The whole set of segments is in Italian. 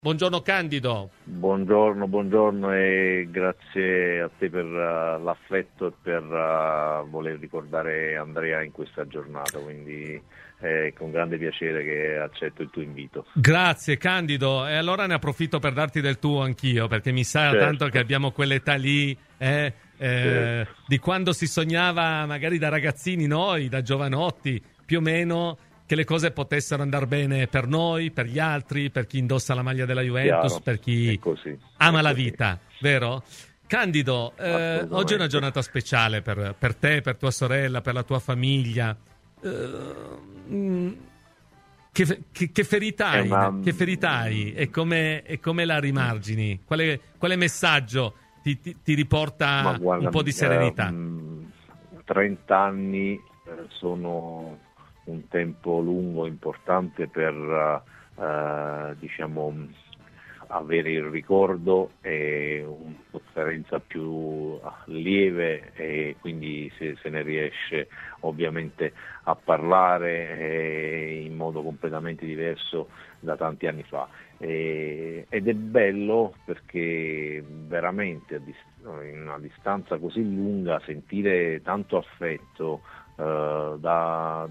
Buongiorno Candido. Buongiorno e grazie a te per l'affetto e per voler ricordare Andrea in questa giornata, quindi è con grande piacere che accetto il tuo invito. Grazie Candido, e allora ne approfitto per darti del tuo anch'io, perché mi sa tanto che abbiamo quell'età lì, di quando si sognava magari da ragazzini noi, da giovanotti, più o meno, che le cose potessero andare bene per noi, per gli altri, per chi indossa la maglia della Juventus, Chiaro, per chi ama la vita, vero? Candido, oggi è una giornata speciale per te, per tua sorella, per la tua famiglia. Che ferita hai? Che ferita hai? E come la rimargini? Quale messaggio ti riporta un po' di serenità? 30 anni sono un tempo lungo, importante per avere il ricordo e una sofferenza più lieve, e quindi se ne riesce ovviamente a parlare in modo completamente diverso da tanti anni fa, ed è bello perché veramente in una distanza così lunga sentire tanto affetto da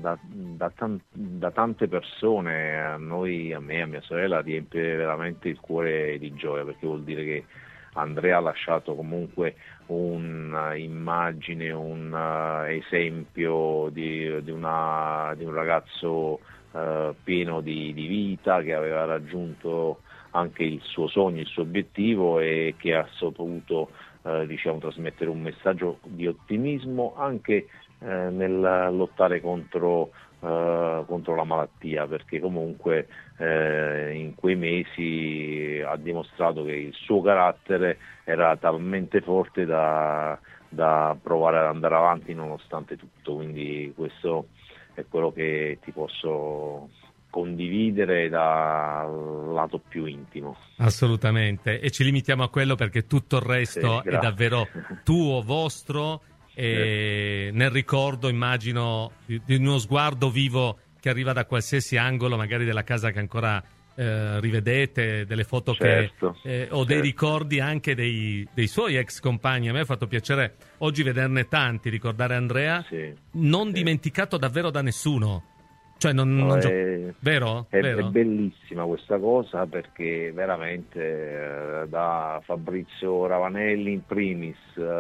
tante persone. A me, a mia sorella, riempie veramente il cuore di gioia, perché vuol dire che Andrea ha lasciato comunque un'immagine, un esempio di un ragazzo pieno di vita, che aveva raggiunto anche il suo sogno, il suo obiettivo, e che ha saputo trasmettere un messaggio di ottimismo anche nel lottare contro la malattia, perché comunque in quei mesi ha dimostrato che il suo carattere era talmente forte da provare ad andare avanti nonostante tutto. Quindi questo è quello che ti posso condividere dal lato più intimo. Assolutamente, e ci limitiamo a quello perché tutto il resto è davvero tuo, vostro, e nel ricordo, immagino, di uno sguardo vivo che arriva da qualsiasi angolo, magari della casa che ancora rivedete, delle foto o dei ricordi anche dei suoi ex compagni. A me ha fatto piacere oggi vederne tanti, ricordare Andrea, non dimenticato davvero da nessuno. Cioè vero? È bellissima questa cosa, perché veramente da Fabrizio Ravanelli in primis,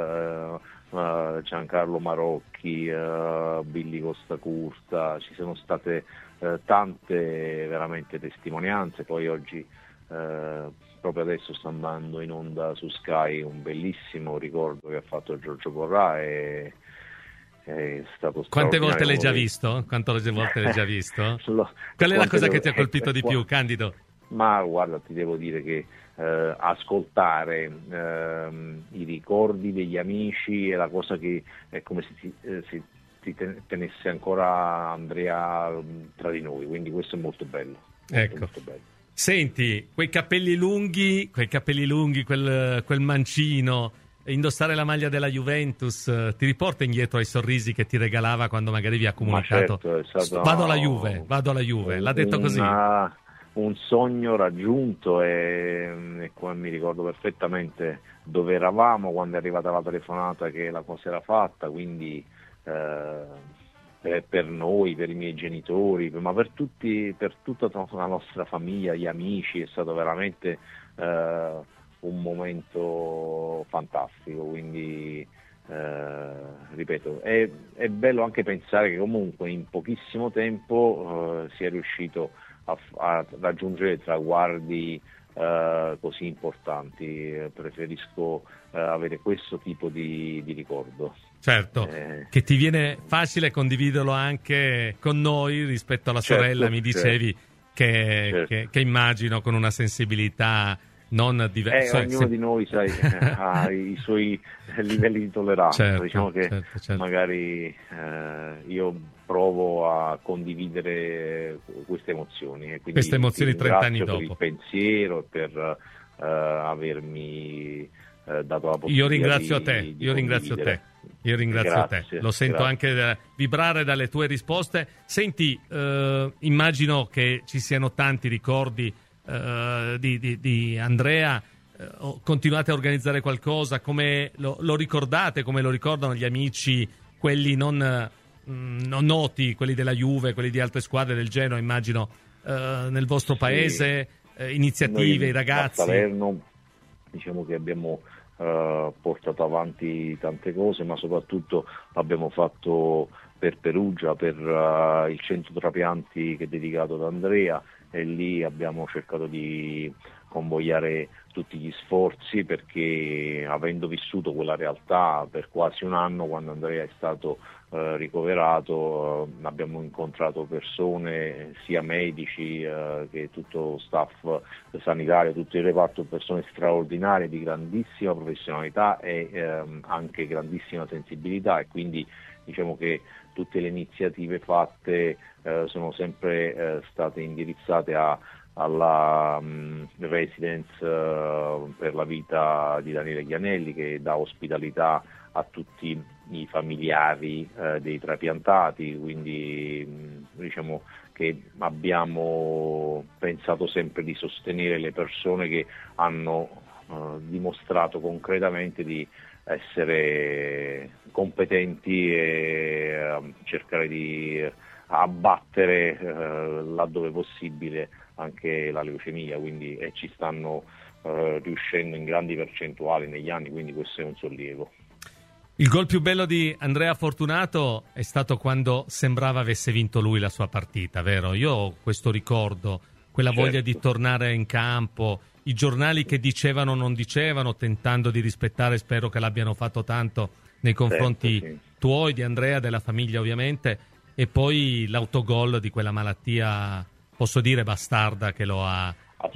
Giancarlo Marocchi, Billy Costacurta, ci sono state tante veramente testimonianze. Poi oggi proprio adesso sta andando in onda su Sky un bellissimo ricordo che ha fatto Giorgio Porrà, e è stato Quante volte l'hai già visto? Quante volte l'hai già visto? Qual è la cosa che ti ha colpito di più, Candido? Ma guarda, ti devo dire che ascoltare i ricordi degli amici è la cosa che è come se ti tenesse ancora Andrea tra di noi, quindi questo è molto bello. Molto bello. Senti, quei capelli lunghi, quel mancino, indossare la maglia della Juventus, ti riporta indietro ai sorrisi che ti regalava quando magari vi ha comunicato? Ma certo, è stato vado alla Juve, l'ha detto così. Un sogno raggiunto, e mi ricordo perfettamente dove eravamo quando è arrivata la telefonata che la cosa era fatta, quindi per noi, per i miei genitori, ma per tutta la nostra famiglia, gli amici, è stato veramente un momento fantastico. Quindi ripeto, è bello anche pensare che comunque in pochissimo tempo si è riuscito a raggiungere traguardi così importanti. Preferisco avere questo tipo di ricordo. Certo, che ti viene facile condividerlo anche con noi rispetto alla sorella, mi dicevi, che immagino con una sensibilità non diversa. Ognuno di noi, sai, ha i suoi livelli di tolleranza. Diciamo che magari io provo a condividere queste emozioni, e quindi queste emozioni 30 anni dopo. Per il pensiero e per avermi dato la possibilità. Io ringrazio te. Lo sento anche vibrare dalle tue risposte. Senti, immagino che ci siano tanti ricordi di Andrea, continuate a organizzare qualcosa? Come lo ricordate, come lo ricordano gli amici, quelli non noti, quelli della Juve, quelli di altre squadre del Genoa, immagino, nel vostro paese, iniziative, noi i ragazzi? A Salerno diciamo che abbiamo portato avanti tante cose, ma soprattutto l'abbiamo fatto per Perugia, per il centro trapianti che è dedicato ad Andrea, e lì abbiamo cercato di convogliare tutti gli sforzi, perché avendo vissuto quella realtà per quasi un anno, quando Andrea è stato ricoverato, abbiamo incontrato persone, sia medici che tutto staff sanitario, tutto il reparto, persone straordinarie di grandissima professionalità e anche grandissima sensibilità, e quindi diciamo che tutte le iniziative fatte sono sempre state indirizzate alla residence per la vita di Daniele Chianelli, che dà ospitalità a tutti i familiari dei trapiantati, quindi diciamo che abbiamo pensato sempre di sostenere le persone che hanno dimostrato concretamente di essere competenti e cercare di abbattere laddove possibile anche la leucemia, quindi ci stanno riuscendo in grandi percentuali negli anni, quindi questo è un sollievo. Il gol più bello di Andrea Fortunato è stato quando sembrava avesse vinto lui la sua partita, vero? Io ho questo ricordo, quella voglia di tornare in campo, i giornali che dicevano non dicevano, tentando di rispettare, spero che l'abbiano fatto tanto nei confronti tuoi, di Andrea, della famiglia ovviamente, e poi l'autogol di quella malattia, posso dire bastarda, che lo ha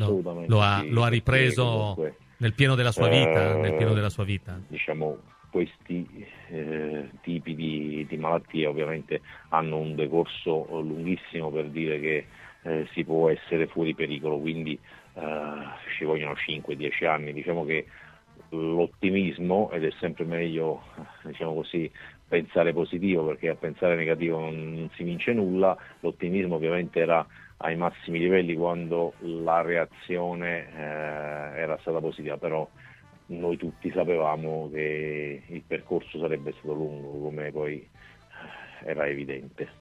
ripreso nel pieno della sua vita, Diciamo, questi tipi di malattie ovviamente hanno un decorso lunghissimo per dire che si può essere fuori pericolo, quindi ci vogliono 5-10 anni. Diciamo che l'ottimismo, ed è sempre meglio diciamo così pensare positivo, perché a pensare negativo non si vince nulla, l'ottimismo ovviamente era ai massimi livelli quando la reazione era stata positiva, però noi tutti sapevamo che il percorso sarebbe stato lungo, come poi era evidente.